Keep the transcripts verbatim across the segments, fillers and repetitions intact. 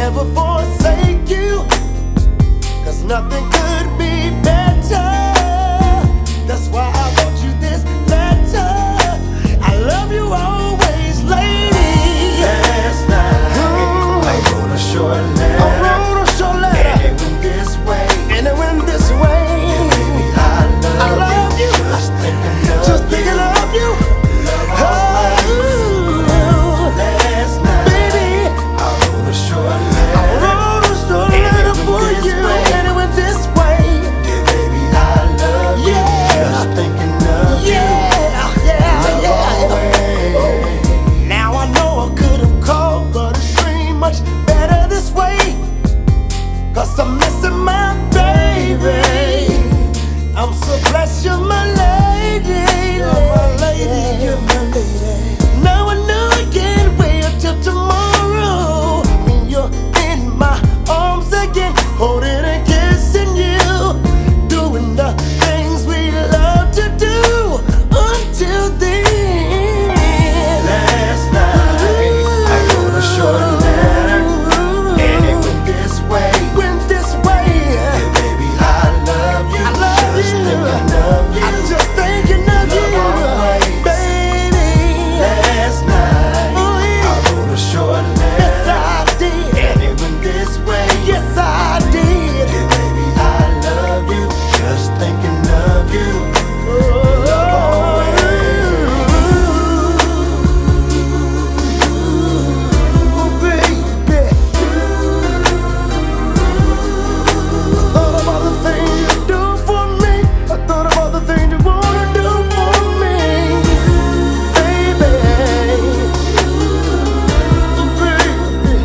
never forsake you, 'cause nothing could be better. That's why I wrote you this letter. I love you always, lady. Last night mm. I wrote a short letter. I wrote a short letter, and it went this way. And it went this way. Yeah, baby, I love, I love you. you. Just thinking of Just you. thinking of you. Love always. Last night baby, I wrote a short letter. I wrote a short letter for you, way. And it went this way. Yeah, baby, I love you. Yeah. Just thinking of Yeah, you. yeah, Love yeah. always. Now I know I could have called, but it seemed much better this way. 'Cause I'm missing my baby. I'm so blessed you're my lady. You're my lady, you're my lady. Now I know I can't wait till tomorrow when you're in my arms again, holding and kissing you, doing the things we love to do until then. Last night I wrote a short letter, and it went this way. Went this way. Yeah, baby, I love you. I love Just you. thinking of you. I'm just thinking of you, Love always. baby. Last night Oh, yeah. I wrote a short Yes, letter, I did. and it went this way. Yes, I did. Yeah, baby, I love you. Just thinking of you. Love always. Oh, baby. I thought of all the things you do for me. I thought of all the things you wanna do for me, baby. Oh, baby.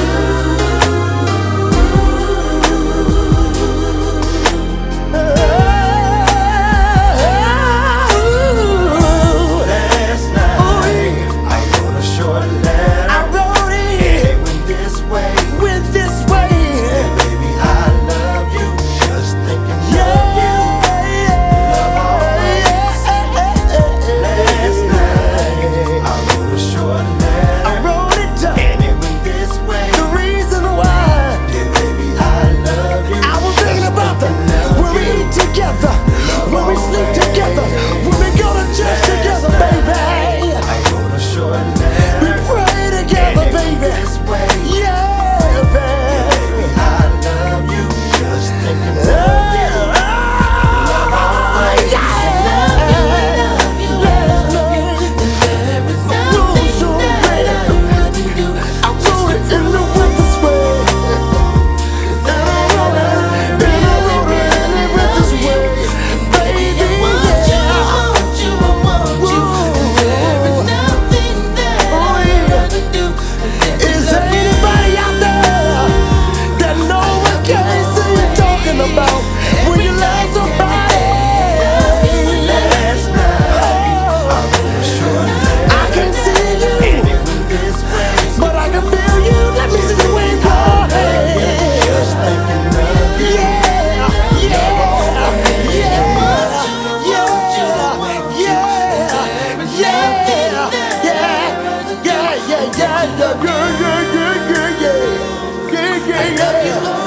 Last night I wrote a short letter, I wrote and it, it went this way. went this way. Yeah, baby, I love you. Just thinking of Yeah, you. Love always. Last night I wrote a short I letter, wrote it down. and it went this way. The reason why Yeah, baby, I love you. I was thinking Just about the thinking of when we you. eat together, when we sleep together, when we go to church together, baby. I wrote a short We letter, pray and together, it went baby. this way. Yeah, baby. Baby, I love you. Just thinking of you. Is there anybody out there that know what Casey is talking about when you love somebody? Last night I wrote a short letter, I can see and you, it went this way. but I can feel you. Let me see you wave your hand. Just thinking of you. Yeah, yeah, yeah, yeah, yeah, yeah, yeah, yeah, yeah, yeah, yeah, yeah, yeah, yeah, yeah, yeah, yeah, yeah.